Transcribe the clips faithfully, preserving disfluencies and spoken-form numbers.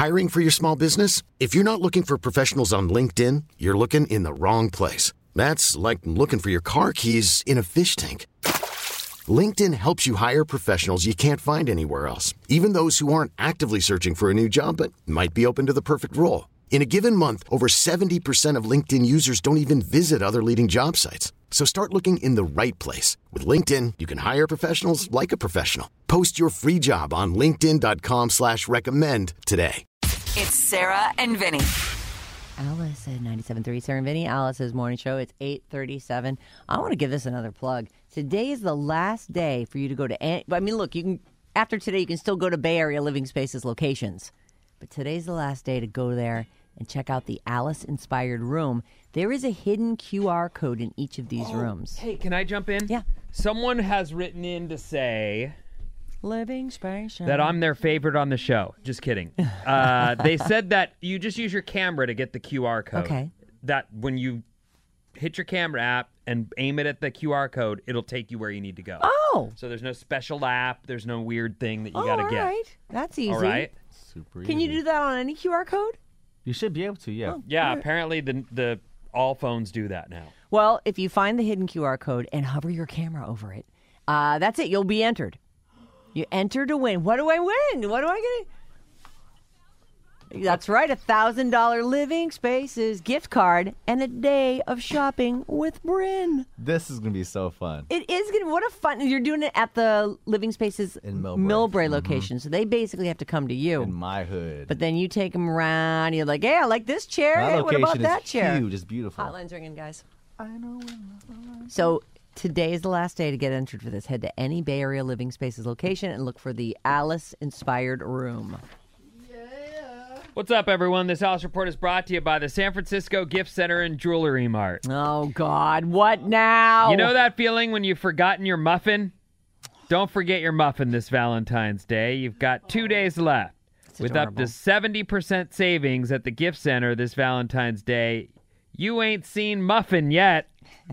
Hiring for your small business? If you're not looking for professionals on LinkedIn, you're looking in the wrong place. That's like looking for your car keys in a fish tank. LinkedIn helps you hire professionals you can't find anywhere else, even those who aren't actively searching for a new job but might be open to the perfect role. In a given month, over seventy percent of LinkedIn users don't even visit other leading job sites. So start looking in the right place. With LinkedIn, you can hire professionals like a professional. Post your free job on linkedin dot com slash recommend today. It's Sarah and Vinny. Alice at ninety-seven point three, Sarah and Vinny, Alice's morning show. It's eight thirty-seven. I want to give this another plug. Today is the last day for you to go to, I mean, look, you can, after today, you can still go to Bay Area Living Spaces locations. But today's the last day to go there and check out the Alice-inspired room. There is a hidden Q R code in each of these oh, rooms. Hey, can I jump in? Yeah. Someone has written in to say Living space that I'm their favorite on the show. Just kidding. Uh, they said that you just use your camera to get the Q R code. Okay. That when you hit your camera app and aim it at the Q R code, it'll take you where you need to go. Oh. So there's no special app. There's no weird thing that you oh, got to all get. All right. That's easy. All right. Super Can easy. you do that on any Q R code? You should be able to, yeah. Oh. Yeah, All right. apparently the the all phones do that now. Well, if you find the hidden Q R code and hover your camera over it, uh, that's it. You'll be entered. You enter to win. What do I win? What do I get? That's right, a one thousand dollars Living Spaces gift card and a day of shopping with Bryn. This is going to be so fun. It is going to be, what a fun, you're doing it at the Living Spaces In Millbrae. location, so they basically have to come to you. In my hood. But then you take them around, you're like, hey, I like this chair. My Hey, what location about is that chair? huge. It's beautiful. Hotline's ringing, guys. I know. So today is the last day to get entered for this. Head to any Bay Area Living Spaces location and look for the Alice-inspired room. What's up, everyone? This Alice Report is brought to you by the San Francisco Gift Center and Jewelry Mart. Oh, God. What now? You know that feeling when you've forgotten your muffin? Don't forget your muffin this Valentine's Day. You've got two days left. It's With up adorable. to seventy percent savings at the Gift Center this Valentine's Day. You ain't seen muffin yet.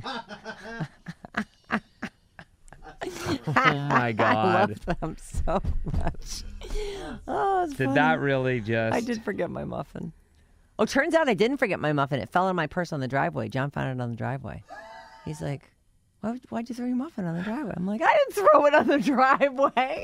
Oh, my God. I love them so much. Oh, it's Did funny. that really just... I did forget my muffin. Oh, turns out I didn't forget my muffin. It fell in my purse on the driveway. John found it on the driveway. He's like, Why, why'd you throw your muffin on the driveway? I'm like, I didn't throw it on the driveway.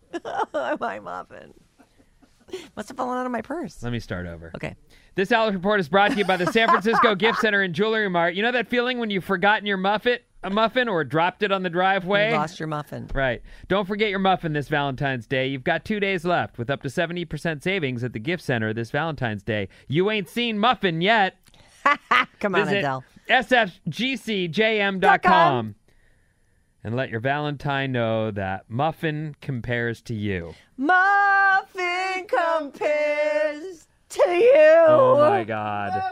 My muffin. Must have fallen out of my purse. Let me start over. Okay. This Alice Report is brought to you by the San Francisco Gift Center and Jewelry Mart. You know that feeling when you've forgotten your muffin, a muffin or dropped it on the driveway? You lost your muffin. Right. Don't forget your muffin this Valentine's Day. You've got two days left with up to seventy percent savings at the Gift Center this Valentine's Day. You ain't seen muffin yet. Come on, Visit Adele. S F G C J M dot com and let your Valentine know that muffin compares to you. Muffin compares to you. Oh, my God.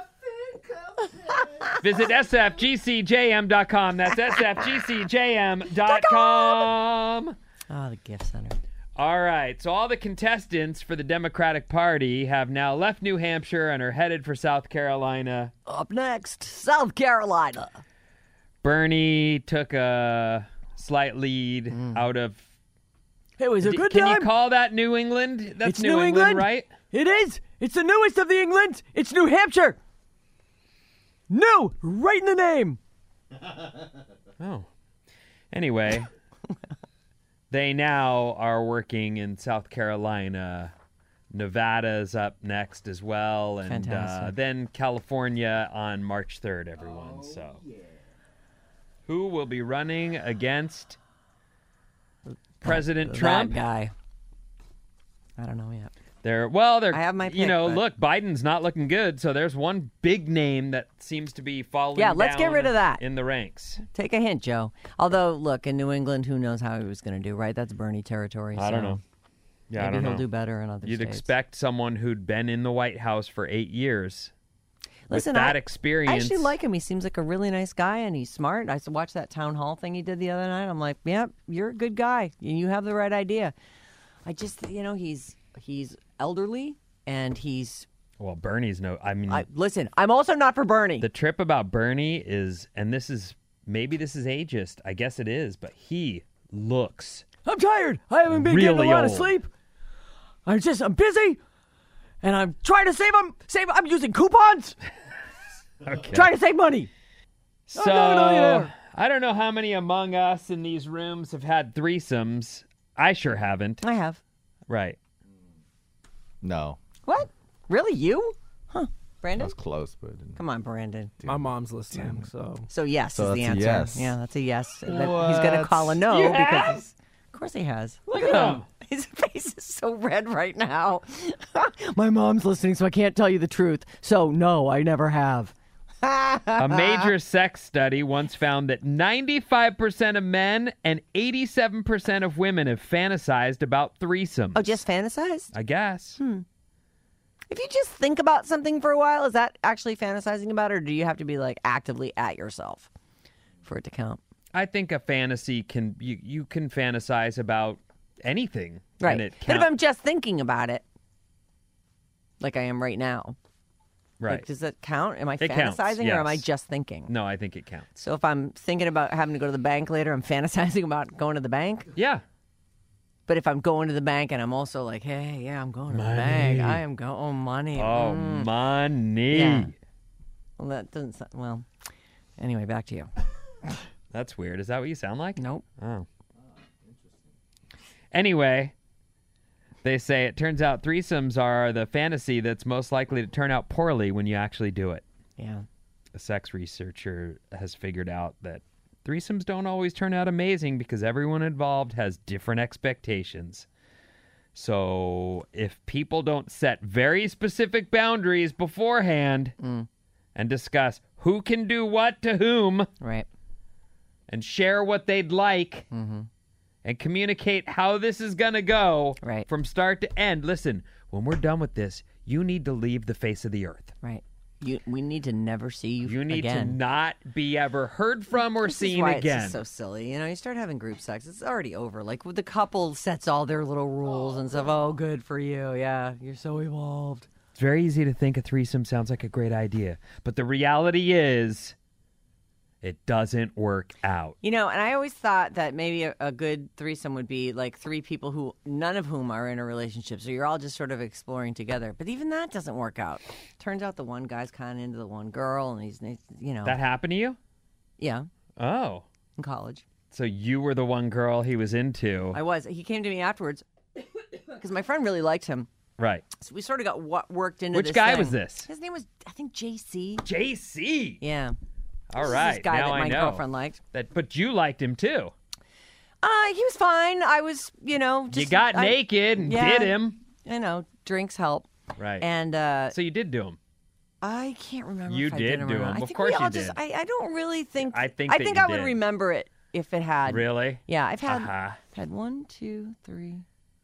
Visit S F G C J M dot com. That's S F G C J M dot com. Oh, the gift center. All right. So all the contestants for the Democratic Party have now left New Hampshire and are headed for South Carolina. Up next, South Carolina. Bernie took a slight lead out of... It was a D- good Can time. you call that New England? That's It's New, New England, England. right? It is. It's the newest of the Englands. It's New Hampshire. New, right in the name. Oh. Anyway, they now are working in South Carolina. Nevada's up next as well. And uh, Fantastic. then California on March third, everyone. so, who will be running against President That Trump? guy. I don't know yet. They're well, they're I have my you pick, know, but- look, Biden's not looking good, so there's one big name that seems to be falling Yeah, let's get down rid of that. in the ranks. Take a hint, Joe. Although, look, in New England, who knows how he was going to do, right? That's Bernie territory. I don't so know. Yeah, Maybe I don't he'll know. do better in other You'd states. expect someone who'd been in the White House for eight years Listen, with that I, experience. I actually like him. He seems like a really nice guy, and he's smart. I watched that town hall thing he did the other night. I'm like, yep, you're a good guy, and you have the right idea. I just, you know, he's he's elderly, and he's. Well, Bernie's no. I mean, I, listen, I'm also not for Bernie. the trip about Bernie is, and this is maybe this is ageist. I guess it is, but he looks I'm tired. I haven't been really getting a lot old. of sleep. I'm just, I'm busy. and I'm trying to save them. Save. I'm using coupons. Okay. Trying to save money. So, I'm not a millionaire. I don't know how many among us in these rooms have had threesomes. I sure haven't. I have. Right. No. What? Really? You? Huh? I Brandon? was close, but Come on, Brandon. My mom's listening, so So yes So is the that's a answer. yes. Yeah, that's a yes. That he's going to What? call a no You because have? he's- of course he has. Look at him. His face is so red right now. My mom's listening, so I can't tell you the truth. So no, I never have. A major sex study once found that ninety-five percent of men and eighty-seven percent of women have fantasized about threesomes. Oh, just fantasized? I guess. If you just think about something for a while, is that actually fantasizing about it, or do you have to be like actively at yourself for it to count? I think a fantasy can you you can fantasize about anything. Right. And it But if count- I'm just thinking about it, like I am right now, right. like, does that count? Am I It fantasizing counts, or am I yes. just thinking? No, I think it counts. So if I'm thinking about having to go to the bank later, I'm fantasizing about going to the bank. Yeah. But if I'm going to the bank and I'm also like, hey, yeah, I'm going to the bank. I am going, oh, money. Oh, mm. money. Yeah. Well, that doesn't sound, well, anyway, back to you. That's weird. Is that what you sound like? Nope. Oh. Anyway, they say it turns out threesomes are the fantasy that's most likely to turn out poorly when you actually do it. Yeah. A sex researcher has figured out that threesomes don't always turn out amazing because everyone involved has different expectations. So if people don't set very specific boundaries beforehand Mm. and discuss who can do what to whom Right. and share what they'd like Mm-hmm. and communicate how this is going to go Right. from start to end. Listen, when we're done with this, you need to leave the face of the earth. Right. You, we need to never see you You need again. to not be ever heard from or This is seen why again. It's just so silly. You know, you start having group sex, it's already over. Like, with the couple sets all their little rules and stuff. Oh, good for you. Yeah, you're so evolved. It's very easy to think a threesome sounds like a great idea, but the reality is it doesn't work out. You know, and I always thought that maybe a, a good threesome would be like three people who, none of whom are in a relationship. So you're all just sort of exploring together. But even that doesn't work out. Turns out the one guy's kind of into the one girl, and he's, you know. That happened to you? Yeah, Oh. in college. So you were the one girl he was into. I was. He came to me afterwards because my friend really liked him. Right. So we sort of got what worked into Which this guy thing. was this? His name was, I think, J C. J C. Yeah. All This is right. This guy now that I my know. girlfriend liked. That, but you liked him too. Uh, he was fine. I was, you know, just you got I- naked and yeah. did him. You know, drinks help. Right. And uh, so you did do him. I can't remember. You if I did did or do not. him. I Of think course we all you just, did. I, I don't really think. I think I that think you I would did. remember it if it had. Really? Yeah, I've had Uh-huh. had one, two, three.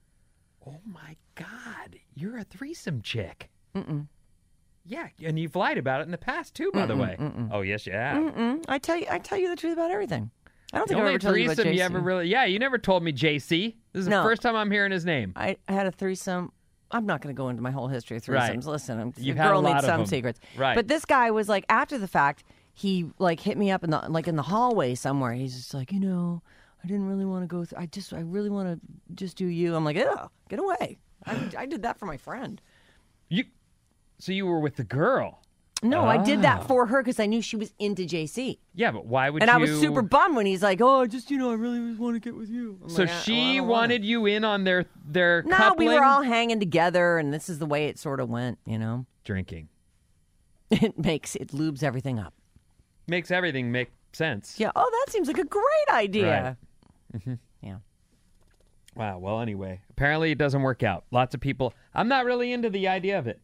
Oh my God, you're a threesome chick. Mm-mm. Yeah, and you've lied about it in the past too, by the way. Oh yes, you have. Mm-mm. I tell you, I tell you the truth about everything. I don't The think I've only ever told you about threesome J C. you ever really, yeah, you never told me J C. This is No. the first time I'm hearing his name. I had a threesome. I'm not going to go into my whole history of Right. threesomes. Listen, I'm, You've the had a girl lot needs of some them. secrets. Right. But this guy was like, after the fact, he like hit me up in the like in the hallway somewhere. He's just like, you know, I didn't really want to go. Th- I just, I really want to just do you. I'm like, yeah, get away. I, I did that for my friend. You, so you were with the girl. No, I did that Oh. for her because I knew she was into J C. Yeah, but why would And you? I was super bummed when he's like, oh, I just, you know, I really just want to get with you. I'm So like, "Ah, well, I she don't wanna." wanted you in on their their No, coupling? we were all hanging together, and this is the way it sort of went, you know? drinking. It makes, it lubes everything up. Makes everything make sense. Yeah, oh, that seems like a great idea. Mm-hmm. Yeah. Wow. Well, anyway, apparently it doesn't work out. Lots of people. I'm not really into the idea of it.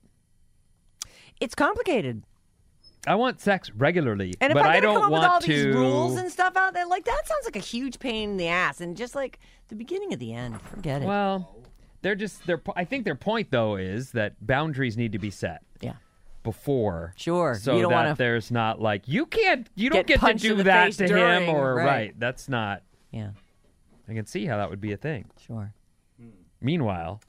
It's complicated. I want sex regularly, And if but I, I gotta don't come up want with all to. these rules and stuff out there, like, that sounds like a huge pain in the ass. And just like the beginning of the end, forget it. Well, they're just their. I think their point though is that boundaries need to be set yeah. before. Sure. So You don't that wanna there's not like you can't. You don't get get, to punched in do the that face to during, him or right. That's not. Yeah, I can see how that would be a thing. sure. Meanwhile,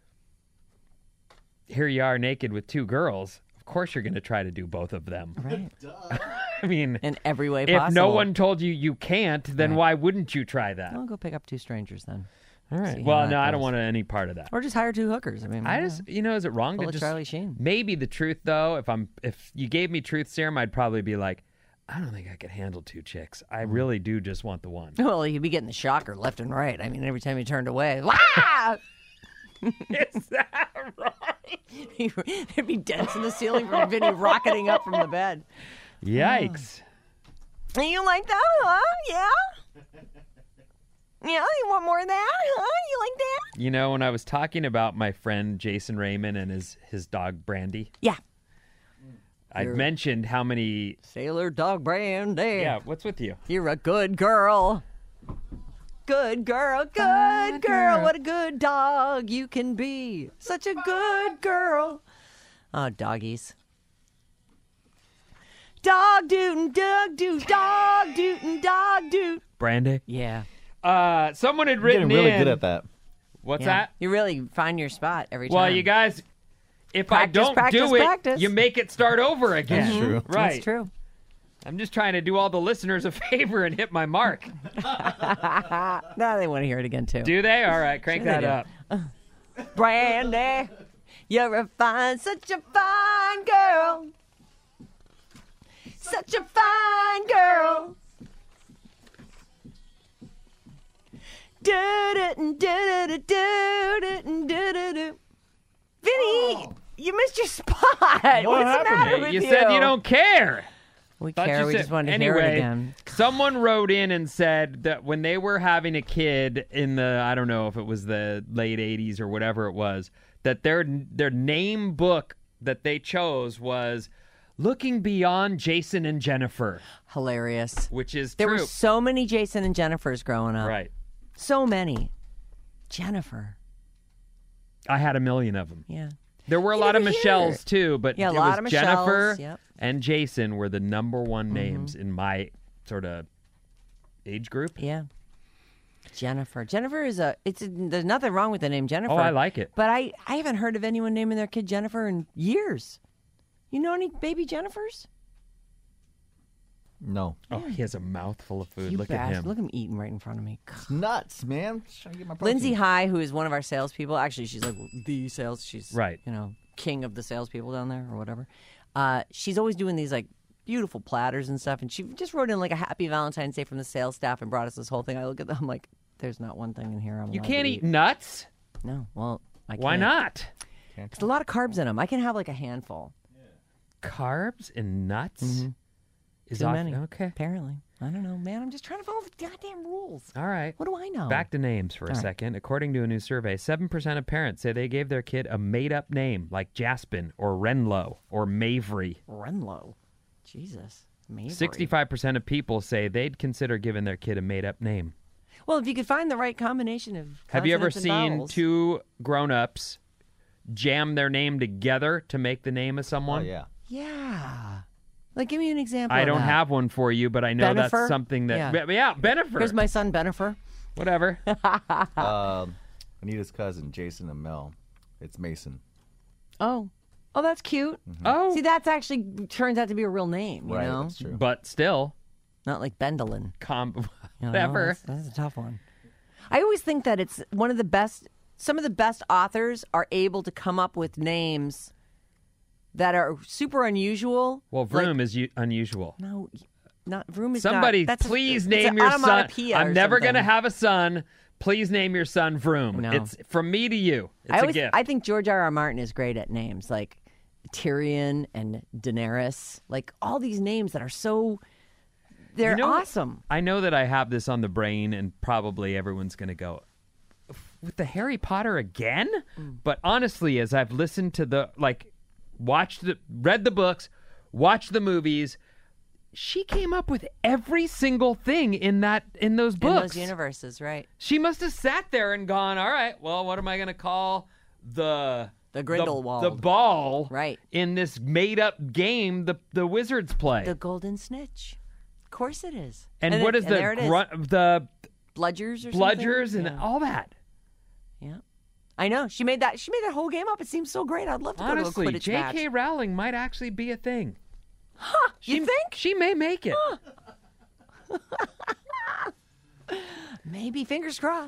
here you are naked with two girls. Of course, you're going to try to do both of them. Right. I mean, In every way if possible. no one told you you can't, then Right. why wouldn't you try that? I'll go pick up two strangers then. All right. See how Well, that no, I don't goes. want any part of that. Or just hire two hookers. I mean, I yeah. just, you know, is it wrong Pull to a just Charlie Sheen. maybe the truth though? If I'm, if you gave me truth serum, I'd probably be like, I don't think I could handle two chicks. I Mm. really do just want the one. Well, you'd be getting the shocker left and right. I mean, every time you turned away, Wah! Is that right? There'd be dents in the ceiling from Vinny rocketing up from the bed. Yikes! You like that, huh? Yeah? Yeah, you want more of that, huh? You like that? You know, when I was talking about my friend Jason Raymond and his his dog Brandy, Yeah. I You're- mentioned how many. Sailor Dog Brandy. Yeah, what's with you? You're a good girl. Good girl, good girl. What a good dog you can be. Such a good girl. Oh, doggies. Dog dootin', dog doot, dog dootin', dog doot. Brandy. Yeah. Uh, someone had You're written getting really in. good at that. What's yeah. that? You really find your spot every time. Well, you guys, if Practice, I don't practice, do it, practice. you make it start over again. That's true. Right. That's true. I'm just trying to do all the listeners a favor and hit my mark. Now they want to hear it again, too. Do they? All right, crank Sure they that do. up. Brandy, you're a fine, such a fine girl. Such a fine girl. Do do do do do do do do do. Vinny, you missed your spot. What's the happened? matter Hey, with you you? said you don't care. We Thought care. you We said- just wanted to anyway, hear it again. someone wrote in and said that when they were having a kid in the, I don't know if it was the late eighties or whatever it was, that their their name book that they chose was Looking Beyond Jason and Jennifer, Hilarious. which is There true. were so many Jason and Jennifers growing up. Right. So many. Jennifer. I had a million of them. Yeah. There were a You lot of never hear Michelles it. too, but Yeah, a it lot was of Jennifer Michelles, yep. and Jason were the number one names in my sort of age group. Yeah. Jennifer. Jennifer is a. It's a, there's nothing wrong with the name Jennifer. Oh, I like it. But I I haven't heard of anyone naming their kid Jennifer in years. You know any baby Jennifers? No. Oh, he has a mouthful of food. You Look bastard. at him. Look at him eating right in front of me. It's nuts, man. Just trying to get my protein. Lindsay High, who is one of our salespeople, actually she's like the sales. She's Right. You know, king of the salespeople down there or whatever. Uh, she's always doing these like beautiful platters and stuff, and she just wrote in like a Happy Valentine's Day from the sales staff and brought us this whole thing. I look at them, I'm like, there's not one thing in here I'm You allowed can't to eat nuts. No, well, I can't. Why not? There's a lot of carbs in them. I can have like a handful. Carbs and nuts is Mm-hmm. Too off- many. Okay. Apparently. I don't know, man. I'm just trying to follow the goddamn rules. All right. What do I know? Back to names for a All right. second. According to a new survey, seven percent of parents say they gave their kid a made-up name like Jaspin or Renlo or Mavery. Renlo. Jesus. Maybe. sixty-five percent of people say they'd consider giving their kid a made-up name. Well, if you could find the right combination of Have you ever consonants and seen vowels. two grown-ups jam their name together to make the name of Oh, someone? yeah. Yeah. Like, give me an example. I of don't that. have one for you, but I know Benifer? that's something that... Yeah. Yeah, yeah Benifer. Here's my son, Benifer. Whatever. Um, Anita's cousin, Jason and Mel. It's Mason. Oh. Oh, that's cute. Oh, See, that's actually turns out to be a real name, you right, know? that's true. but still, Not like Bendelin. com- You know, whatever. That's, that's a tough one. I always think that it's one of the best, some of the best authors are able to come up with names that are super unusual. Well, Like- Vroom is u- unusual. No, not Vroom is Somebody, not. That's a- please it's name an your son. onomatopoeia I'm or never something. going to have a son. Please name your son Vroom. No. It's from me to you. It's I always, a gift. I think George R. R. Martin is great at names like Tyrion and Daenerys. Like all these names that are so, they're You know what? awesome. I know that I have this on the brain, and probably everyone's going to go, with the Harry Potter again? Mm. But honestly, as I've listened to the, like, watched the, read the books, watched the movies, she came up with every single thing in that, in those In books. those universes, right? She must have sat there and gone, all right, well, what am I going to call the... The Grindelwald. The, the ball Right. in this made-up game the, the Wizards play. The Golden Snitch. Of course it is. and, then- what is and the there it is. grunt, the Bludgers or bludgers something? and yeah. all that? Yeah. I know. She made that she made that whole game up. It seems so great. I'd love to Honestly, go to a Quidditch J K. match. Rowling might actually be a thing. You She- think? She may make it. Maybe. Fingers crossed.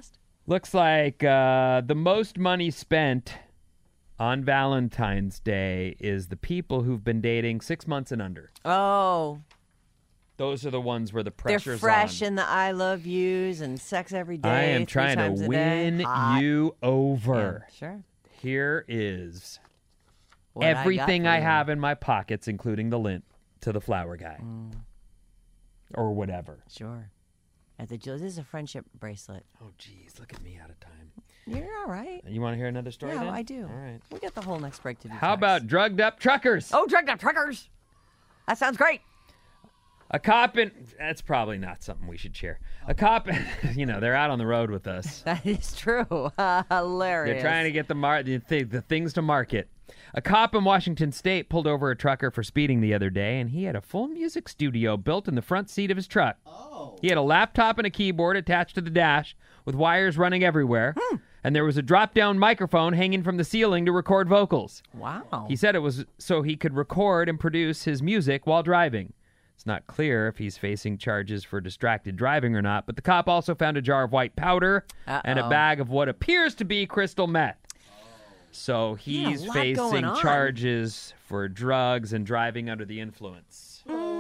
Looks like uh, the most money spent on Valentine's Day is the people who've been dating six months and under. Oh, Those are the ones where the they're pressure's fresh on. in the I love yous and sex every day. I am three trying times to a day. win Hot. you over. Yeah, sure. Here is What I got everything for I, you. have in my pockets, including the lint to the flower guy. Mm. Or whatever. Sure. At the This is a friendship bracelet. Oh, geez, look at me out of time. You're all right. You want to hear another story Yeah, then? I do. All right. We got the whole next break to do. How text. about drugged up truckers? Oh, drugged up truckers. That sounds great. A cop in... That's probably not something we should share. A cop... You know, they're out on the road with us. That is true. Hilarious. They're trying to get the, mar- the, th- the things to market. A cop in Washington State pulled over a trucker for speeding the other day, and he had a full music studio built in the front seat of his truck. Oh. He had a laptop and a keyboard attached to the dash with wires running everywhere, hmm. and there was a drop-down microphone hanging from the ceiling to record vocals. Wow. He said it was so he could record and produce his music while driving. It's not clear if he's facing charges for distracted driving or not, but the cop also found a jar of white powder Uh-oh. and a bag of what appears to be crystal meth. So Yeah, a he's lot going facing on. charges for drugs and driving under the influence.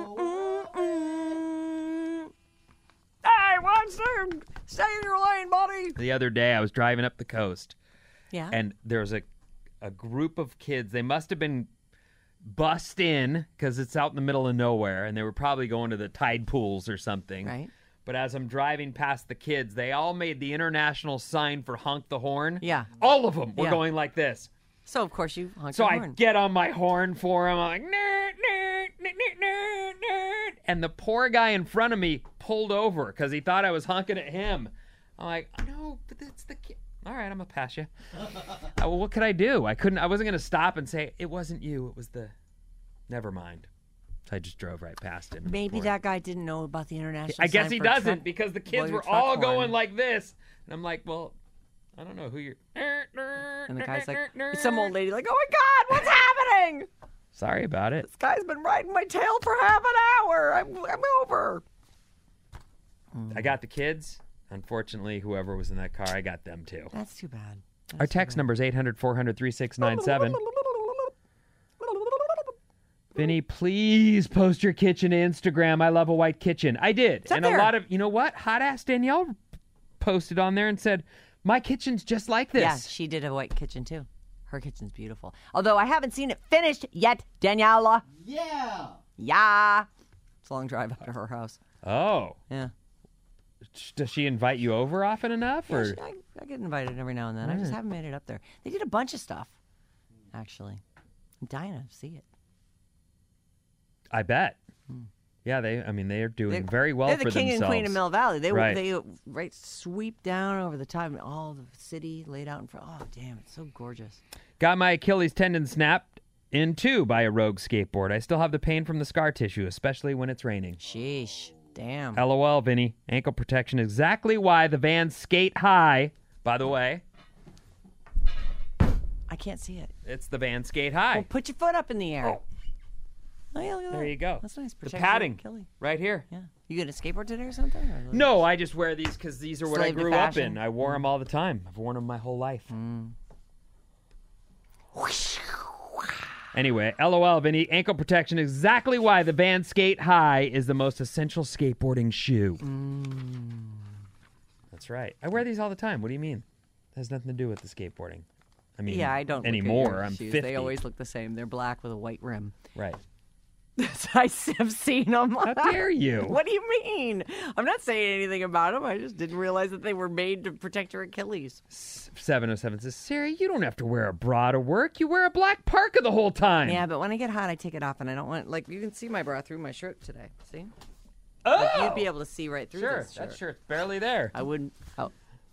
Hey, what's there? Stay in your lane, buddy. The other day I was driving up the coast, Yeah. and there was a, a group of kids. They must have been bussed in because it's out in the middle of nowhere, and they were probably going to the tide pools or something. Right. But as I'm driving past the kids, they all made the international sign for honk the horn. Yeah. All of them were Yeah. going like this. So, of course, you honked So your I horn. get on my horn for him. I'm like, nerd, nerd, nerd, nerd, nerd, nerd. And the poor guy in front of me pulled over because he thought I was honking at him. I'm like, no, but it's the kid. All right, I'm going to pass you. uh, well, what could I do? I couldn't. I wasn't going to stop and say, it wasn't you. It was the... Never mind. So I just drove right past him. Maybe Before- that guy didn't know about the international I guess sign he for doesn't truck- because the well, kids your were truck all horn. going like this. And I'm like, well, I don't know who you're... And the guy's like, it's some old lady like, oh my God, what's happening? Sorry about it. This guy's been riding my tail for half an hour. I'm, I'm over. I got the kids. Unfortunately, whoever was in that car, I got them too. That's too bad. That's Our too text bad. number is eight hundred, four hundred, thirty-six ninety-seven. Vinny, please post your kitchen to Instagram. I love a white kitchen. I did. up And there. a lot of, you know what? Hot ass Danielle posted on there and said, my kitchen's just like this. Yeah, she did a white kitchen too. Her kitchen's beautiful. Although I haven't seen it finished yet, Daniela. Yeah. Yeah. It's a long drive up to her house. Oh. Yeah. Does she invite you over often enough? Yeah, Or she- I, I get invited every now and then. I just haven't made it up there. They did a bunch of stuff, actually. I'm dying to see it. I bet. Yeah, they. I mean, they are doing They're- very well They're for the king themselves. and queen of Mill Valley. They Right. they right sweep down over the top, and all the city laid out in front. Oh, damn! It's so gorgeous. Got my Achilles tendon snapped in two by a rogue skateboard. I still have the pain from the scar tissue, especially when it's raining. Sheesh! Damn. LOL, Vinny. Ankle protection is exactly why the Vans skate high. By the way, I can't see it. it's the Vans skate high. Well, put your foot up in the air. Oh. Oh, yeah, look at There that. you go. That's nice. The Protects your padding Achilles. right here. Yeah. You get a skateboard today or something? Or- No, I just wear these because these are what I Slave to grew up fashion. in. I wore them all the time. I've worn them my whole life. Anyway, LOL, Vinny. Ankle protection is exactly why the Vans skate high is the most essential skateboarding shoe. That's right. I wear these all the time. What do you mean? It has nothing to do with the skateboarding. I mean, Yeah, I don't look at anymore. your I'm shoes. fifty. They always look the same. They're black with a white rim. Right. I have seen them. How dare you? What do you mean? I'm not saying anything about them. I just didn't realize that they were made to protect your Achilles. seven oh seven says, Sarah, you don't have to wear a bra to work. You wear a black parka the whole time. Yeah, but when I get hot, I take it off, and I don't want like you can see my bra through my shirt today. See? Oh! Like, you'd be able to see right through Sure, this shirt. that shirt's barely there. I wouldn't. Oh.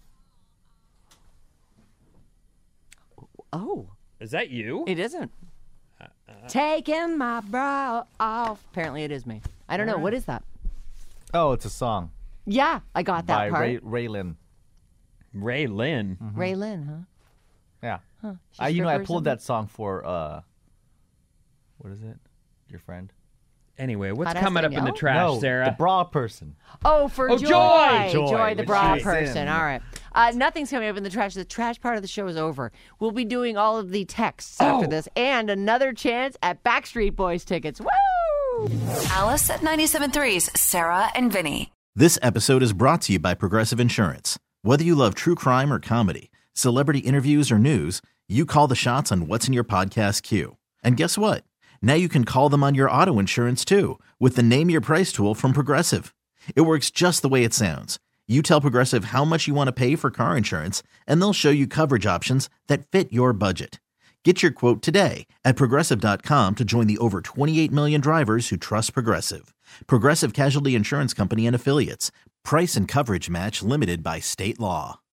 Oh, Is that you? it isn't. Taking my bra off. Apparently, it is me. I don't know. What is that? Oh, it's a song Yeah, I got that by part. Ray Raylin. Ray Lynn. Ray Lynn, huh? Yeah. She's I, you know, I stripper or pulled something? that song for uh, what is it? Your friend? Anyway, what's Hot ass coming up in the Danielle? trash, no, Sarah? the bra person. Oh, for Oh, Joy. Joy! Joy, Joy, the which bra she's person. in. All right. Uh, nothing's coming up in the trash. The trash part of the show is over. We'll be doing all of the texts after Oh. this and another chance at Backstreet Boys tickets. Woo! Alice at ninety-seven point three's Sarah and Vinny. This episode is brought to you by Progressive Insurance. Whether you love true crime or comedy, celebrity interviews or news, you call the shots on what's in your podcast queue. And guess what? Now you can call them on your auto insurance too with the Name Your Price tool from Progressive. It works just the way it sounds. You tell Progressive how much you want to pay for car insurance, and they'll show you coverage options that fit your budget. Get your quote today at Progressive dot com to join the over twenty-eight million drivers who trust Progressive. Progressive Casualty Insurance Company and Affiliates. Price and coverage match limited by state law.